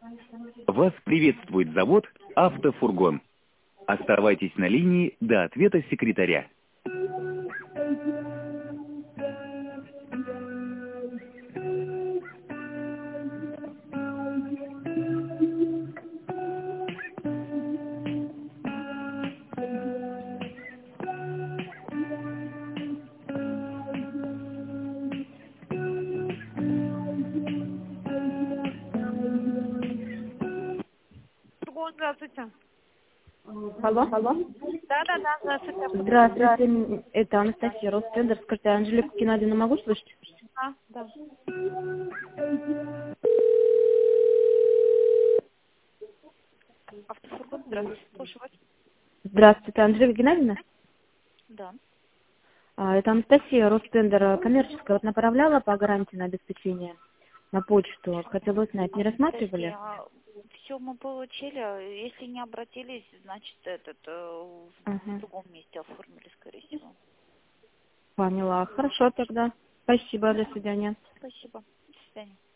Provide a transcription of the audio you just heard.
Вас приветствует завод «Автофургон». Оставайтесь на линии до ответа секретаря. Здравствуйте. Алло. Да, здравствуйте. Здравствуйте, это Анастасия Ростендер. Скажите, Анжелику Геннадьевну могу слышать? Да. Автофургон, здравствуйте. Слушаю вас. Здравствуйте, Анжелика Геннадьевна. Да. Это Анастасия Ростендер, коммерческая. Вот направляла по гарантии на обеспечение на почту. Хотела узнать, не рассматривали? Все мы получили. Если не обратились, значит, в Ага. другом месте оформили, скорее всего. Поняла. Хорошо тогда. Спасибо, до свидания. Спасибо. До свидания.